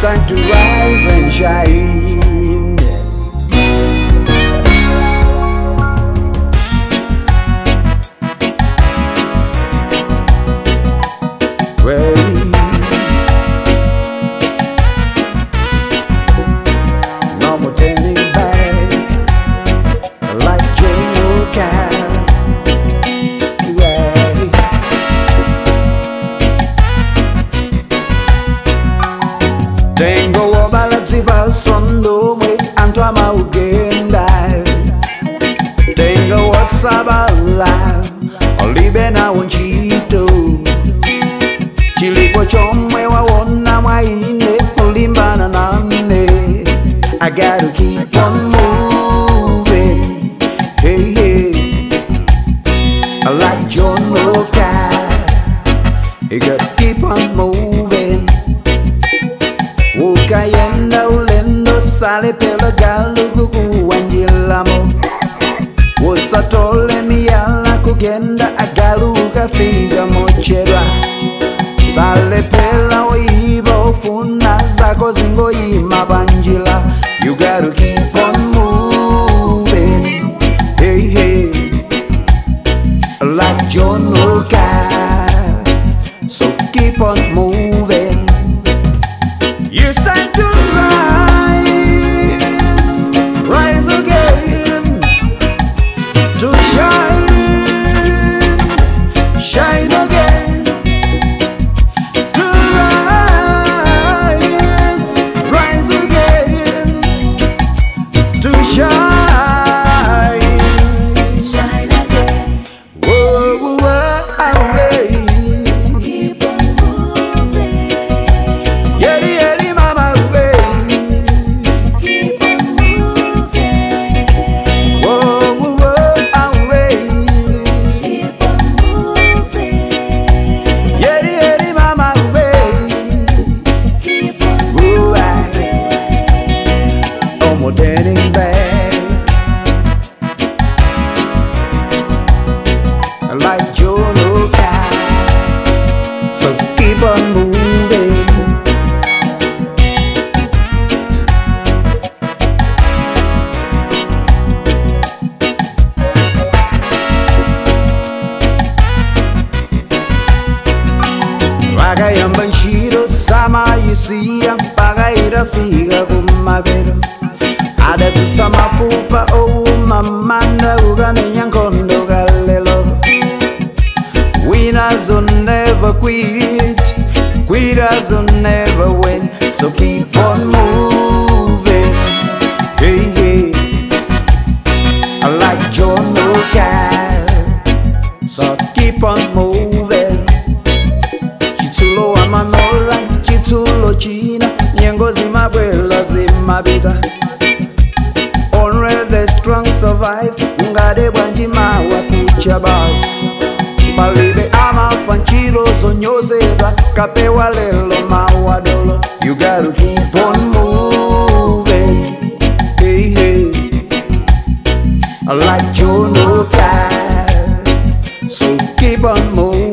time to rise and shine. Well, no more turning back like Joe Cal. Tengo wabalaziba sondo mwe antwama ugenda. Tengo wasabala olibe na unchito. Chilipo chomwe wawona mwaine ulimbana nane. I gotta keep on moving, hey hey, like John Walker. You gotta keep on moving. Ukayenda ulendo sale pela galu kukuwanjilamo. Usatole miyala kugenda agalu ukafiga mochera. Sale pela oiba ofuna zako zingo ima banjila. You gotta keep on moving, hey hey, like John Walker. So keep on moving. It's time to rise, rise again, to shine, shine again, to rise, rise again, to shine, shine again. whoa, whoa, whoa, away. Keep on moving. Yeri, yeri, mama, away. Keep on moving. Whoa, whoa, whoa, away. Keep on moving. Yeri, yeri, mama, away. Keep on Ooh, moving. no more turning back. Like Joe Walker. So keep on moving. Raga yambanshiro sama yisiya mpaka irafika kumavero. Adatutsa mafupa mamanda ukanenya nkhondo kalelo. Winners will never quit, quitters will never win. So keep on moving, hey hey, like John Walker. So keep on moving. Chitulo amanola, chitulo china, nyengo zimabwela zimabita. Only the strong survive, ngade bwanjima wakucha bas. Palibe amafanchiro zonyozeba, kapewa lelo mawadolo. You gotta keep on moving, hey hey, like John Walker. So keep on moving.